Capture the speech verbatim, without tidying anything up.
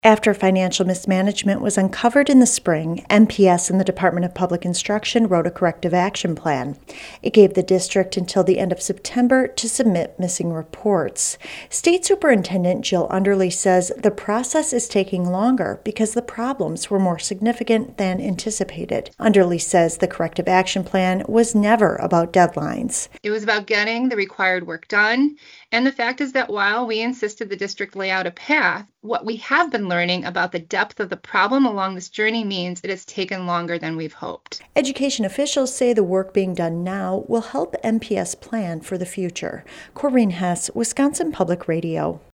After financial mismanagement was uncovered in the spring, M P S and the Department of Public Instruction wrote a corrective action plan. It gave the district until the end of September to submit missing reports. State Superintendent Jill Underly says the process is taking longer because the problems were more significant than anticipated. Underly says the corrective action plan was never about deadlines. It was about getting the required work done. And the fact is that while we insisted the district lay out a path, what we have been learning about the depth of the problem along this journey means it has taken longer than we've hoped. Education officials say the work being done now will help M P S plan for the future. Corinne Hess, Wisconsin Public Radio.